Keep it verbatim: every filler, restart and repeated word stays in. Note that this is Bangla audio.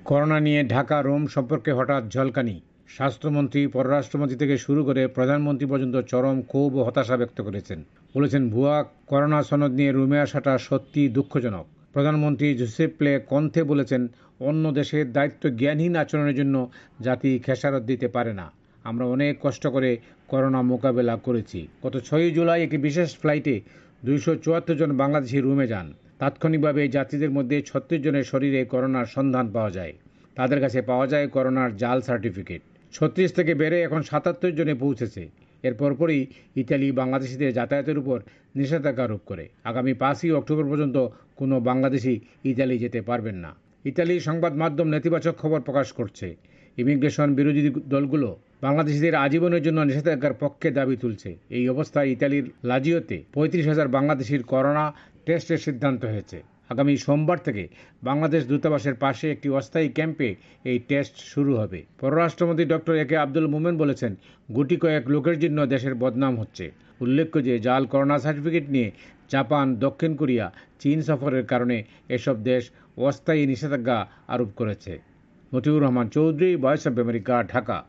করোনা নিয়ে ঢাকা রোম সম্পর্কে হঠাৎ ঝলকানি। স্বাস্থ্যমন্ত্রী, পররাষ্ট্রমন্ত্রী থেকে শুরু করে প্রধানমন্ত্রী পর্যন্ত চরম ক্ষোভ ও হতাশা ব্যক্ত করেছেন। বলেছেন, ভুয়া করোনা সনদ নিয়ে রোমে আসাটা সত্যি দুঃখজনক। প্রধানমন্ত্রী জুসেপ্পে কন্তে বলেছেন, অন্য দেশের দায়িত্ব জ্ঞানহীন আচরণের জন্য জাতি খেসারত দিতে পারে না। আমরা অনেক কষ্ট করে করোনা মোকাবেলা করেছি। গত ছয়ই জুলাই একটি বিশেষ ফ্লাইটে দুইশো চুয়াত্তর জন বাংলাদেশি রোমে যান। তাৎক্ষণিকভাবে যাত্রীদের মধ্যে ছত্রিশ জনের শরীরে করোনার সন্ধান পাওয়া যায়। তাদের কাছে পাওয়া যায় করোনার জাল সার্টিফিকেট। ছত্রিশ থেকে বেড়ে এখন সাতাত্তর জনে পৌঁছেছে। এর পরপরই ইতালি বাংলাদেশিদের যাতায়াতের উপর নিষেধাজ্ঞা আরোপ করে। আগামী পাঁচই অক্টোবর পর্যন্ত কোনো বাংলাদেশি ইতালি যেতে পারবেন না। ইতালির সংবাদ মাধ্যম নেতিবাচক খবর প্রকাশ করছে। ইমিগ্রেশন বিরোধী দলগুলো বাংলাদেশিদের আজীবনের জন্য নিষেধাজ্ঞার পক্ষে দাবি তুলছে। এই অবস্থায় ইতালির লাজিওতে পঁয়ত্রিশ হাজার বাংলাদেশির করোনা টেস্টের সিদ্ধান্ত হয়েছে। আগামী সোমবার থেকে বাংলাদেশ দূতাবাসের পাশে একটি অস্থায়ী ক্যাম্পে এই টেস্ট শুরু হবে। পররাষ্ট্রমন্ত্রী ডক্টর এ কে আব্দুল মোমেন বলেছেন, গুটি কয়েক লোকের জন্য দেশের বদনাম হচ্ছে। উল্লেখ্য যে জাল করোনা সার্টিফিকেট নিয়ে জাপান, দক্ষিণ কোরিয়া, চীন সফরের কারণে এসব দেশ অস্থায়ী নিষেধাজ্ঞা আরোপ করেছে। Motiur Rahman Chowdhury, voice of America, Dhaka.